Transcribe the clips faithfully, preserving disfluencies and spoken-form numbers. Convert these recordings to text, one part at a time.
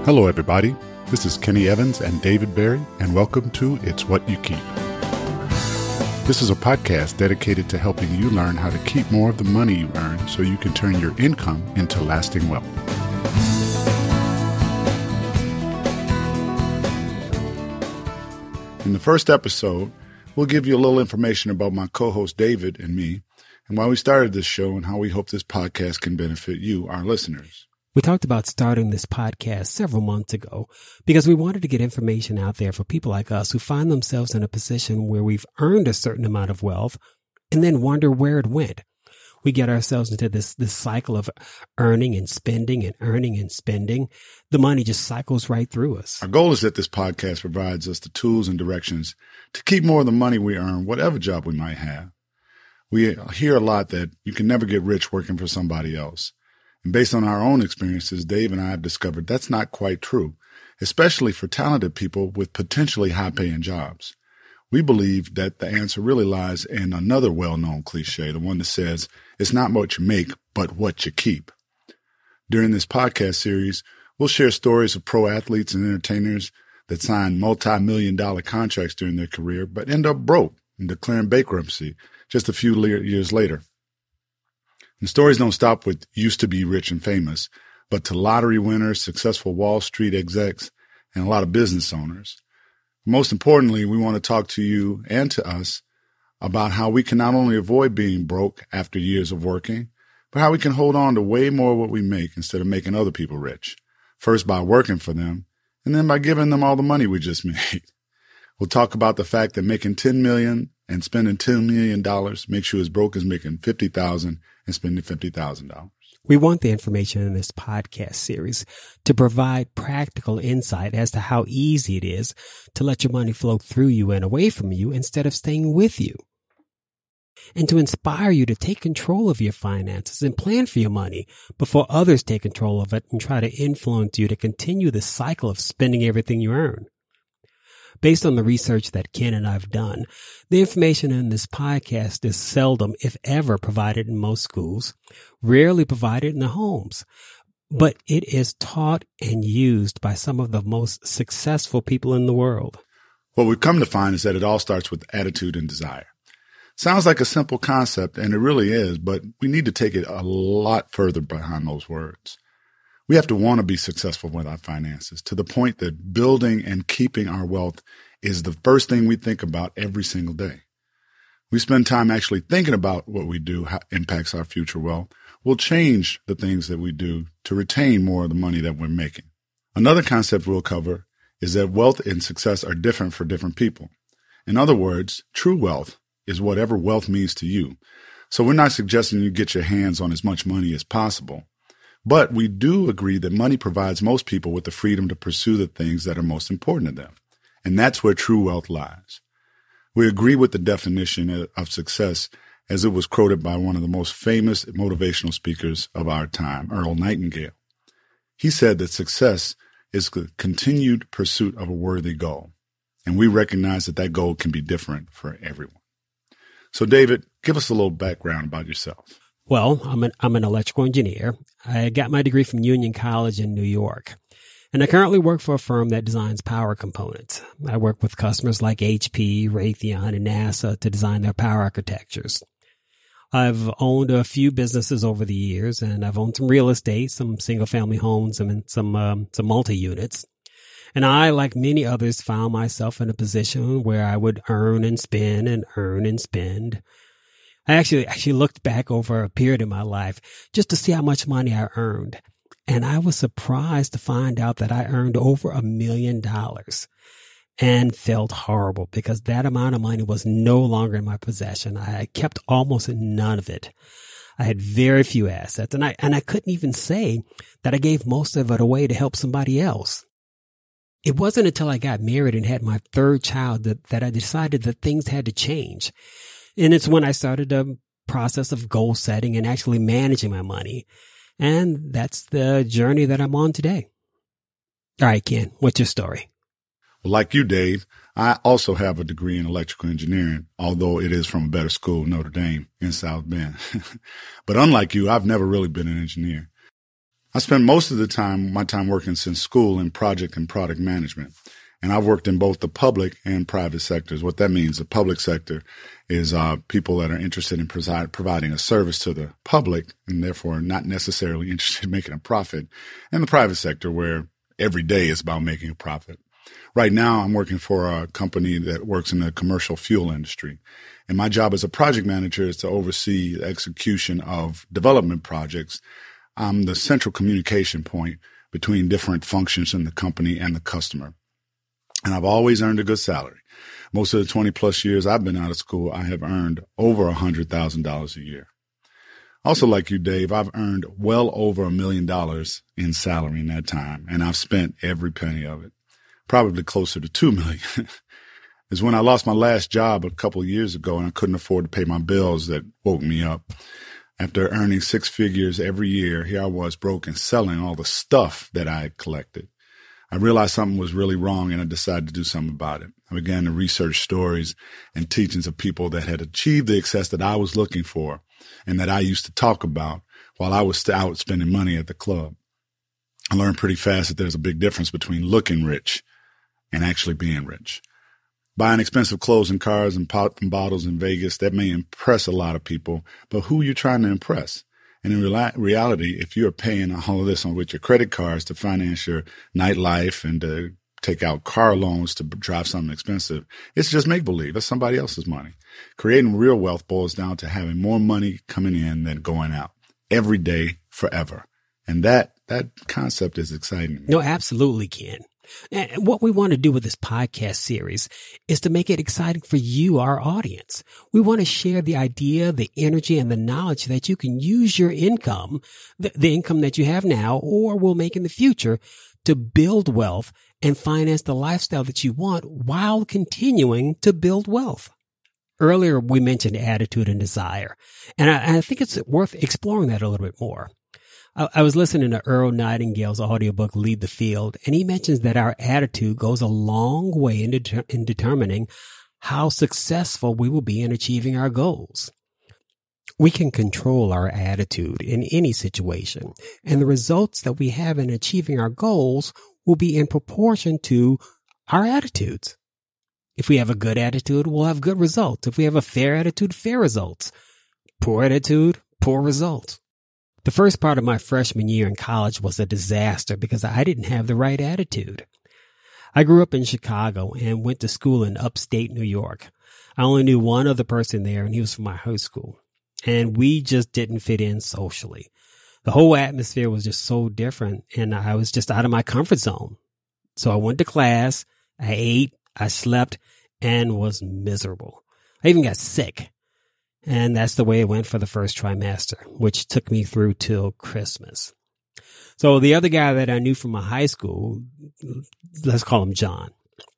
Hello, everybody. This is Kenny Evans and David Berry, and welcome to It's What You Keep. This is a podcast dedicated to helping you learn how to keep more of the money you earn so you can turn your income into lasting wealth. In the first episode, we'll give you a little information about my co-host David and me, and why we started this show and how we hope this podcast can benefit you, our listeners. We talked about starting this podcast several months ago because we wanted to get information out there for people like us who find themselves in a position where we've earned a certain amount of wealth and then wonder where it went. We get ourselves into this, this cycle of earning and spending and earning and spending. The money just cycles right through us. Our goal is that this podcast provides us the tools and directions to keep more of the money we earn, whatever job we might have. We hear a lot that you can never get rich working for somebody else. And based on our own experiences, Dave and I have discovered that's not quite true, especially for talented people with potentially high-paying jobs. We believe that the answer really lies in another well-known cliche, the one that says, it's not what you make, but what you keep. During this podcast series, we'll share stories of pro athletes and entertainers that sign multi-million dollar contracts during their career, but end up broke and declaring bankruptcy just a few le- years later. And stories don't stop with used to be rich and famous, but to lottery winners, successful Wall Street execs, and a lot of business owners. Most importantly, we want to talk to you and to us about how we can not only avoid being broke after years of working, but how we can hold on to way more of what we make instead of making other people rich. First by working for them, and then by giving them all the money we just made. We'll talk about the fact that making ten million dollars and spending ten million dollars makes you as broke as making fifty thousand dollars and spending fifty thousand dollars. We want the information in this podcast series to provide practical insight as to how easy it is to let your money flow through you and away from you instead of staying with you. And to inspire you to take control of your finances and plan for your money before others take control of it and try to influence you to continue the cycle of spending everything you earn. Based on the research that Ken and I have done, the information in this podcast is seldom, if ever, provided in most schools, rarely provided in the homes, but it is taught and used by some of the most successful people in the world. What we've come to find is that it all starts with attitude and desire. Sounds like a simple concept, and it really is, but we need to take it a lot further behind those words. We have to want to be successful with our finances to the point that building and keeping our wealth is the first thing we think about every single day. We spend time actually thinking about what we do, how it impacts our future wealth. We'll change the things that we do to retain more of the money that we're making. Another concept we'll cover is that wealth and success are different for different people. In other words, true wealth is whatever wealth means to you. So we're not suggesting you get your hands on as much money as possible. But we do agree that money provides most people with the freedom to pursue the things that are most important to them. And that's where true wealth lies. We agree with the definition of success as it was quoted by one of the most famous motivational speakers of our time, Earl Nightingale. He said that success is the continued pursuit of a worthy goal. And we recognize that that goal can be different for everyone. So, David, give us a little background about yourself. Well, I'm an, I'm an electrical engineer. I got my degree from Union College in New York. And I currently work for a firm that designs power components. I work with customers like H P, Raytheon, and NASA to design their power architectures. I've owned a few businesses over the years, and I've owned some real estate, some single-family homes, and some um, some multi-units. And I, like many others, found myself in a position where I would earn and spend and earn and spend. I actually actually looked back over a period in my life just to see how much money I earned. And I was surprised to find out that I earned over a million dollars and felt horrible because that amount of money was no longer in my possession. I kept almost none of it. I had very few assets, and I and I couldn't even say that I gave most of it away to help somebody else. It wasn't until I got married and had my third child that, that I decided that things had to change. And it's when I started the process of goal setting and actually managing my money. And that's the journey that I'm on today. All right, Ken, what's your story? Well, like you, Dave, I also have a degree in electrical engineering, although it is from a better school, Notre Dame, in South Bend. But unlike you, I've never really been an engineer. I spent most of the time, my time working since school in project and product management. And I've worked in both the public and private sectors. What that means, the public sector is uh, people that are interested in provide, providing a service to the public and therefore not necessarily interested in making a profit. And the private sector, where every day is about making a profit. Right now, I'm working for a company that works in the commercial fuel industry. And my job as a project manager is to oversee the execution of development projects. I'm the central communication point between different functions in the company and the customer. And I've always earned a good salary. Most of the twenty plus years I've been out of school, I have earned over one hundred thousand dollars a year. Also, like you, Dave, I've earned well over a million dollars in salary in that time, and I've spent every penny of it, probably closer to two million. Is when I lost my last job a couple of years ago and I couldn't afford to pay my bills that woke me up. After earning six figures every year, here I was broke and selling all the stuff that I had collected. I realized something was really wrong and I decided to do something about it. I began to research stories and teachings of people that had achieved the success that I was looking for and that I used to talk about while I was out spending money at the club. I learned pretty fast that there's a big difference between looking rich and actually being rich. Buying expensive clothes and cars and pop and bottles in Vegas, that may impress a lot of people, but who are you trying to impress? And in real- reality, if you're paying all of this on with your credit cards to finance your nightlife and to take out car loans to drive something expensive, it's just make-believe. That's somebody else's money. Creating real wealth boils down to having more money coming in than going out every day, forever. And that that concept is exciting. No, absolutely, Ken. And what we want to do with this podcast series is to make it exciting for you, our audience. We want to share the idea, the energy, and the knowledge that you can use your income, the, the income that you have now or will make in the future, to build wealth and finance the lifestyle that you want while continuing to build wealth. Earlier, we mentioned attitude and desire, and I, I think it's worth exploring that a little bit more. I was listening to Earl Nightingale's audiobook, Lead the Field, and he mentions that our attitude goes a long way in, deter- in determining how successful we will be in achieving our goals. We can control our attitude in any situation, and the results that we have in achieving our goals will be in proportion to our attitudes. If we have a good attitude, we'll have good results. If we have a fair attitude, fair results. Poor attitude, poor results. The first part of my freshman year in college was a disaster because I didn't have the right attitude. I grew up in Chicago and went to school in upstate New York. I only knew one other person there, and he was from my high school. And we just didn't fit in socially. The whole atmosphere was just so different, and I was just out of my comfort zone. So I went to class, I ate, I slept, and was miserable. I even got sick. And that's the way it went for the first trimester, which took me through till Christmas. So the other guy that I knew from my high school, let's call him John.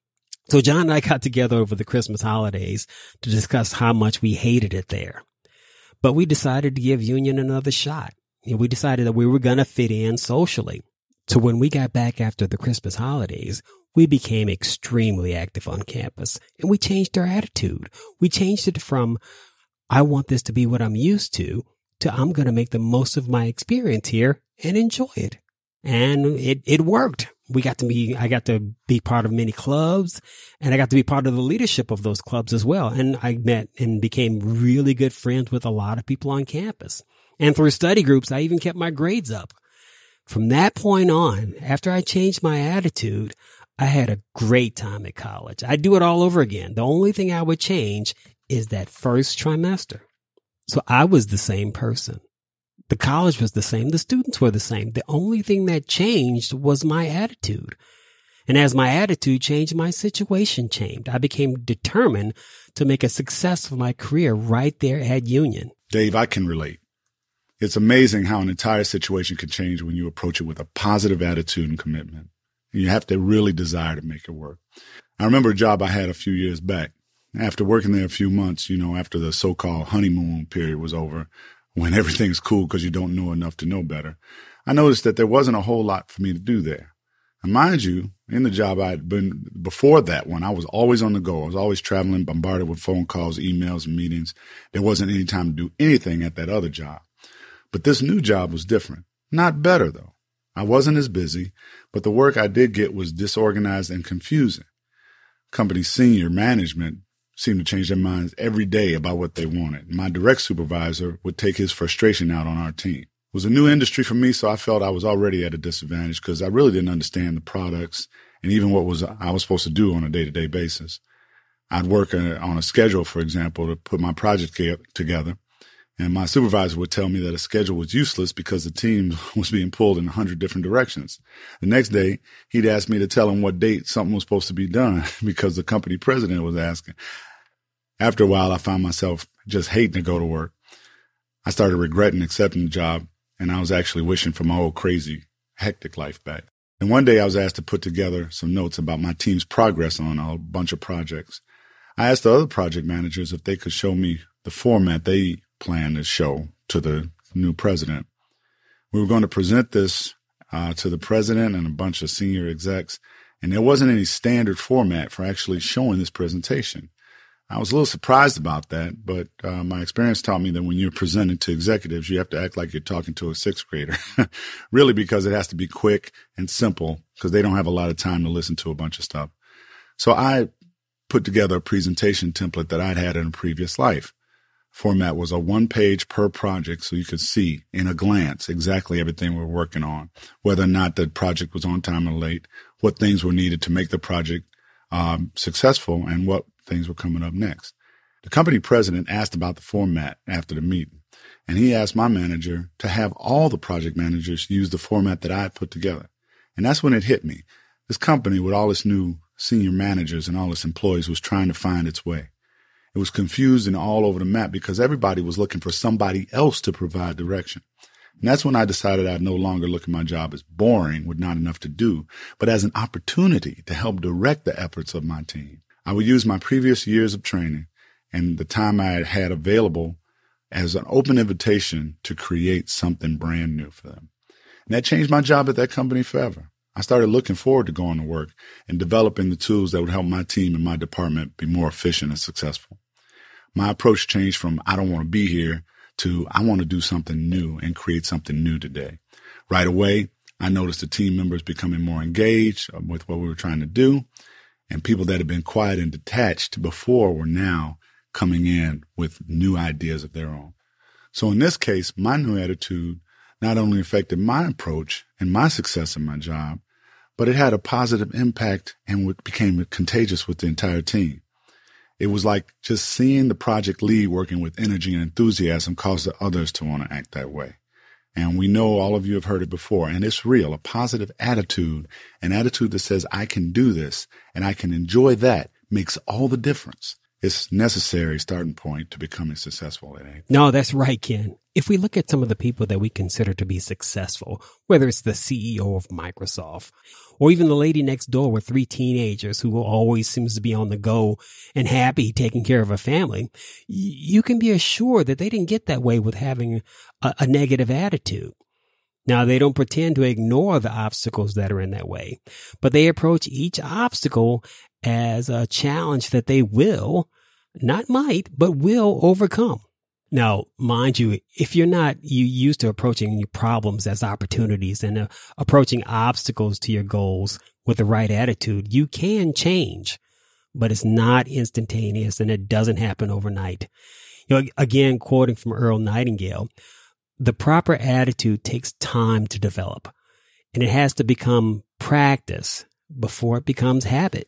So John and I got together over the Christmas holidays to discuss how much we hated it there. But we decided to give Union another shot. You know, we decided that we were going to fit in socially. So when we got back after the Christmas holidays, we became extremely active on campus, and we changed our attitude. We changed it from I want this to be what I'm used to, to I'm going to make the most of my experience here and enjoy it. And it, it worked. We got to be, I got to be part of many clubs, and I got to be part of the leadership of those clubs as well. And I met and became really good friends with a lot of people on campus. And through study groups, I even kept my grades up. From that point on, after I changed my attitude, I had a great time at college. I'd do it all over again. The only thing I would change is that first trimester. So I was the same person. The college was the same. The students were the same. The only thing that changed was my attitude. And as my attitude changed, my situation changed. I became determined to make a success of my career right there at Union. Dave, I can relate. It's amazing how an entire situation can change when you approach it with a positive attitude and commitment. And you have to really desire to make it work. I remember a job I had a few years back. After working there a few months, you know, after the so-called honeymoon period was over, when everything's cool because you don't know enough to know better, I noticed that there wasn't a whole lot for me to do there. And mind you, in the job I had been before that one, I was always on the go. I was always traveling, bombarded with phone calls, emails, and meetings. There wasn't any time to do anything at that other job. But this new job was different. Not better, though. I wasn't as busy, but the work I did get was disorganized and confusing. Company senior management seemed to change their minds every day about what they wanted. My direct supervisor would take his frustration out on our team. It was a new industry for me, so I felt I was already at a disadvantage because I really didn't understand the products and even what was I was supposed to do on a day-to-day basis. I'd work on a schedule, for example, to put my project together. And my supervisor would tell me that a schedule was useless because the team was being pulled in a hundred different directions. The next day, he'd ask me to tell him what date something was supposed to be done because the company president was asking. After a while, I found myself just hating to go to work. I started regretting accepting the job, and I was actually wishing for my old crazy, hectic life back. And one day I was asked to put together some notes about my team's progress on a bunch of projects. I asked the other project managers if they could show me the format they plan to show to the new president. We were going to present this uh, to the president and a bunch of senior execs, and there wasn't any standard format for actually showing this presentation. I was a little surprised about that, but uh, my experience taught me that when you're presenting to executives, you have to act like you're talking to a sixth grader, really, because it has to be quick and simple because they don't have a lot of time to listen to a bunch of stuff. So I put together a presentation template that I'd had in a previous life. Format was a one page per project so you could see in a glance exactly everything we're working on, whether or not the project was on time or late, what things were needed to make the project um, successful, and what things were coming up next. The company president asked about the format after the meeting, and he asked my manager to have all the project managers use the format that I had put together. And that's when it hit me. This company with all its new senior managers and all its employees was trying to find its way. It was confused and all over the map because everybody was looking for somebody else to provide direction. And that's when I decided I'd no longer look at my job as boring with not enough to do, but as an opportunity to help direct the efforts of my team. I would use my previous years of training and the time I had available as an open invitation to create something brand new for them. And that changed my job at that company forever. I started looking forward to going to work and developing the tools that would help my team and my department be more efficient and successful. My approach changed from I don't want to be here to I want to do something new and create something new today. Right away, I noticed the team members becoming more engaged with what we were trying to do, and people that had been quiet and detached before were now coming in with new ideas of their own. So in this case, my new attitude not only affected my approach and my success in my job, but it had a positive impact and became contagious with the entire team. It was like just seeing the project lead working with energy and enthusiasm caused the others to want to act that way. And we know all of you have heard it before, and it's real, a positive attitude, an attitude that says, I can do this and I can enjoy that makes all the difference. It's necessary starting point to becoming successful at anything. No, that's right, Ken. If we look at some of the people that we consider to be successful, whether it's the C E O of Microsoft or even the lady next door with three teenagers who always seems to be on the go and happy taking care of a family, you can be assured that they didn't get that way with having a, a negative attitude. Now, they don't pretend to ignore the obstacles that are in that way, but they approach each obstacle as a challenge that they will, not might, but will overcome. Now, mind you, if you're not you used to approaching your problems as opportunities and uh, approaching obstacles to your goals with the right attitude, you can change, but it's not instantaneous and it doesn't happen overnight. You know, again, quoting from Earl Nightingale, the proper attitude takes time to develop, and it has to become practice before it becomes habit.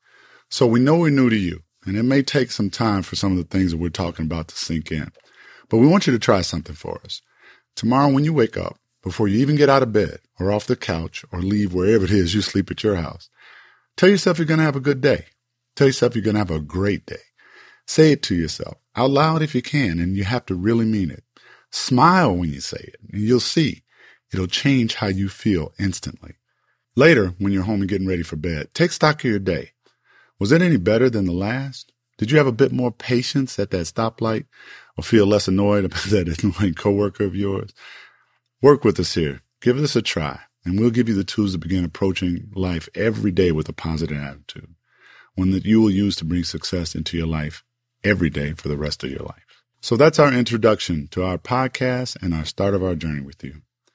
So we know we're new to you, and it may take some time for some of the things that we're talking about to sink in. But we want you to try something for us. Tomorrow when you wake up, before you even get out of bed or off the couch or leave wherever it is you sleep at your house, tell yourself you're going to have a good day. Tell yourself you're going to have a great day. Say it to yourself out loud if you can, and you have to really mean it. Smile when you say it, and you'll see it'll change how you feel instantly. Later, when you're home and getting ready for bed, take stock of your day. Was it any better than the last? Did you have a bit more patience at that stoplight or feel less annoyed about that annoying coworker of yours? Work with us here. Give this a try, and we'll give you the tools to begin approaching life every day with a positive attitude, one that you will use to bring success into your life every day for the rest of your life. So that's our introduction to our podcast and our start of our journey with you.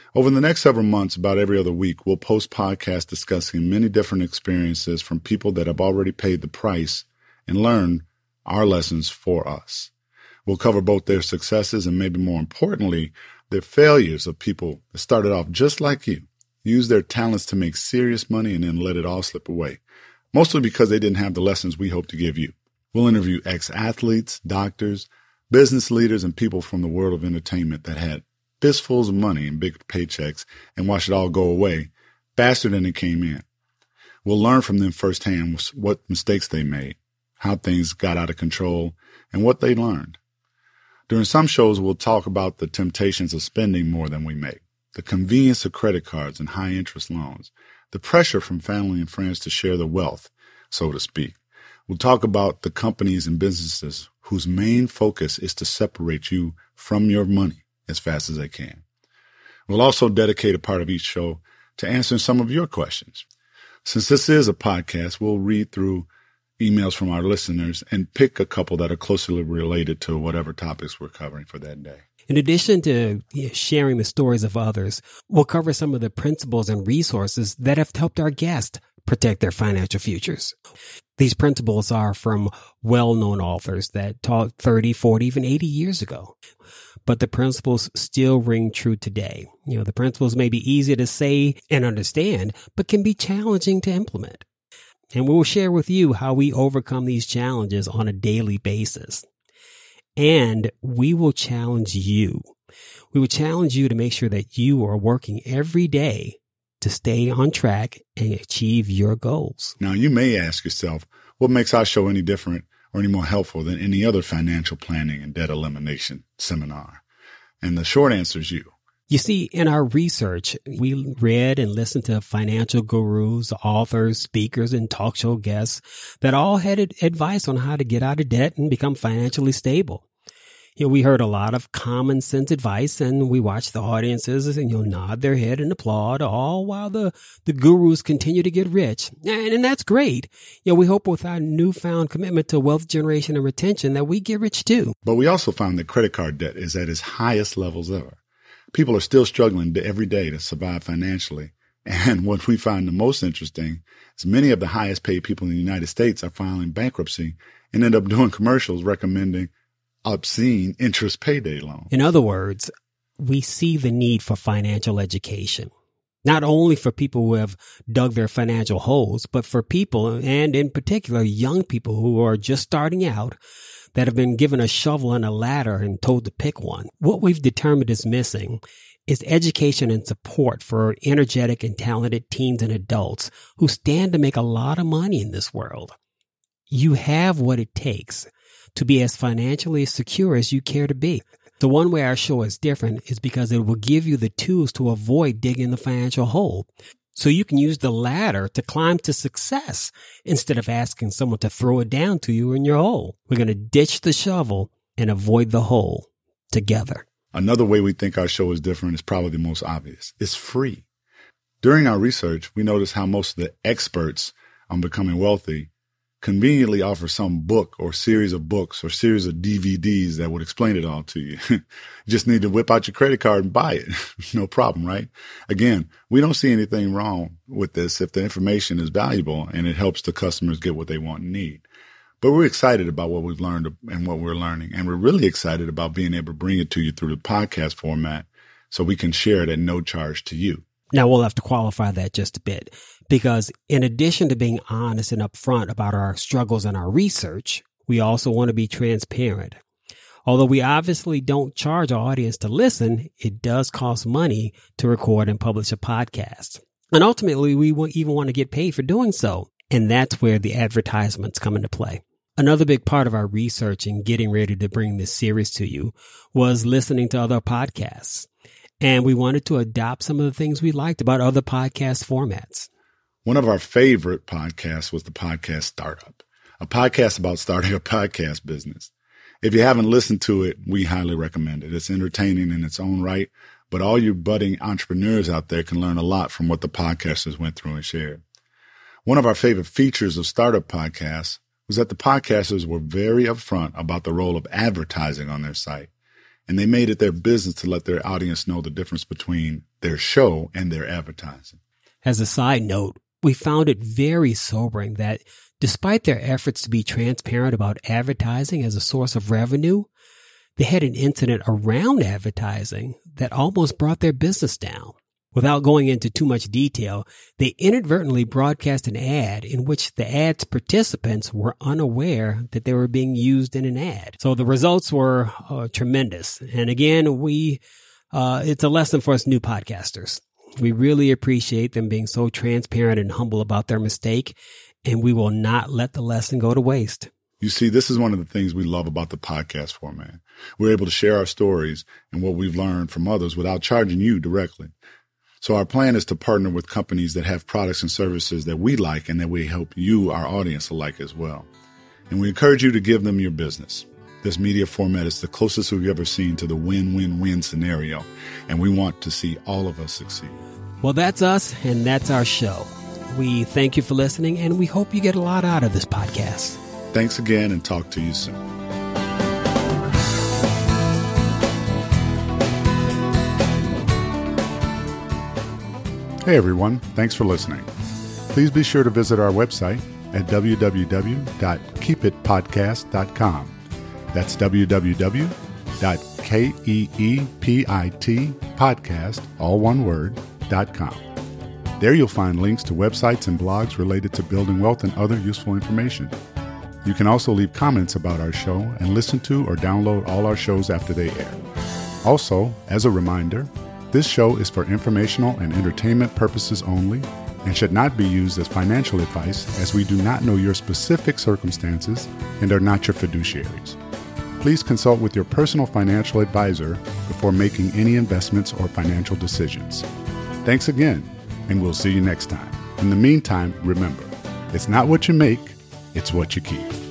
Over the next several months, about every other week, we'll post podcasts discussing many different experiences from people that have already paid the price and learned our lessons for us. We'll cover both their successes and, maybe more importantly, their failures of people that started off just like you, used their talents to make serious money and then let it all slip away, mostly because they didn't have the lessons we hope to give you. We'll interview ex-athletes, doctors, business leaders, and people from the world of entertainment that had fistfuls of money and big paychecks and watched it all go away faster than it came in. We'll learn from them firsthand what mistakes they made, how things got out of control, and what they learned. During some shows, we'll talk about the temptations of spending more than we make, the convenience of credit cards and high-interest loans, the pressure from family and friends to share the wealth, so to speak. We'll talk about the companies and businesses whose main focus is to separate you from your money as fast as they can. We'll also dedicate a part of each show to answering some of your questions. Since this is a podcast, we'll read through emails from our listeners and pick a couple that are closely related to whatever topics we're covering for that day. In addition to you know, sharing the stories of others, we'll cover some of the principles and resources that have helped our guests protect their financial futures. These principles are from well-known authors that taught thirty, forty, even eighty years ago. But the principles still ring true today. You know, the principles may be easy to say and understand, but can be challenging to implement. And we will share with you how we overcome these challenges on a daily basis. And we will challenge you. We will challenge you to make sure that you are working every day to stay on track and achieve your goals. Now, you may ask yourself, what makes our show any different or any more helpful than any other financial planning and debt elimination seminar? And the short answer is you. You see, in our research, we read and listened to financial gurus, authors, speakers, and talk show guests that all had advice on how to get out of debt and become financially stable. You know, we heard a lot of common sense advice, and we watched the audiences and, you know, nod their head and applaud, all while the, the gurus continue to get rich. And, and that's great. You know, we hope with our newfound commitment to wealth generation and retention that we get rich too. But we also found that credit card debt is at its highest levels ever. People are still struggling every day to survive financially. And what we find the most interesting is many of the highest paid people in the United States are filing bankruptcy and end up doing commercials recommending obscene interest payday loans. In other words, we see the need for financial education, not only for people who have dug their financial holes, but for people, and in particular, young people who are just starting out, that have been given a shovel and a ladder and told to pick one. What we've determined is missing is education and support for energetic and talented teens and adults who stand to make a lot of money in this world. You have what it takes to be as financially secure as you care to be. The one way our show is different is because it will give you the tools to avoid digging the financial hole, so you can use the ladder to climb to success instead of asking someone to throw it down to you in your hole. We're going to ditch the shovel and avoid the hole together. Another way we think our show is different is probably the most obvious. It's free. During our research, we noticed how most of the experts on becoming wealthy conveniently offer some book or series of books or series of D V Ds that would explain it all to you. You just need to whip out your credit card and buy it. No problem, right? Again, we don't see anything wrong with this if the information is valuable and it helps the customers get what they want and need. But we're excited about what we've learned and what we're learning. And we're really excited about being able to bring it to you through the podcast format so we can share it at no charge to you. Now, we'll have to qualify that just a bit, because in addition to being honest and upfront about our struggles and our research, we also want to be transparent. Although we obviously don't charge our audience to listen, it does cost money to record and publish a podcast. And ultimately, we won't even want to get paid for doing so. And that's where the advertisements come into play. Another big part of our research in getting ready to bring this series to you was listening to other podcasts. And we wanted to adopt some of the things we liked about other podcast formats. One of our favorite podcasts was the podcast Startup, a podcast about starting a podcast business. If you haven't listened to it, we highly recommend it. It's entertaining in its own right, but all you budding entrepreneurs out there can learn a lot from what the podcasters went through and shared. One of our favorite features of Startup podcasts was that the podcasters were very upfront about the role of advertising on their site. And they made it their business to let their audience know the difference between their show and their advertising. As a side note, we found it very sobering that despite their efforts to be transparent about advertising as a source of revenue, they had an incident around advertising that almost brought their business down. Without going into too much detail, they inadvertently broadcast an ad in which the ad's participants were unaware that they were being used in an ad. So the results were uh, tremendous. And again, we uh, it's a lesson for us new podcasters. We really appreciate them being so transparent and humble about their mistake, and we will not let the lesson go to waste. You see, this is one of the things we love about the podcast format. We're able to share our stories and what we've learned from others without charging you directly. So our plan is to partner with companies that have products and services that we like and that we hope you, our audience, will like as well. And we encourage you to give them your business. This media format is the closest we've ever seen to the win-win-win scenario, and we want to see all of us succeed. Well, that's us, and that's our show. We thank you for listening, and we hope you get a lot out of this podcast. Thanks again, and talk to you soon. Hey everyone, thanks for listening. Please be sure to visit our website at w w w dot keep it podcast dot com. That's w w w dot keep it podcast, all one word, dot com. There you'll find links to websites and blogs related to building wealth and other useful information. You can also leave comments about our show and listen to or download all our shows after they air. Also, as a reminder, this show is for informational and entertainment purposes only and should not be used as financial advice, as we do not know your specific circumstances and are not your fiduciaries. Please consult with your personal financial advisor before making any investments or financial decisions. Thanks again, and we'll see you next time. In the meantime, remember, it's not what you make, it's what you keep.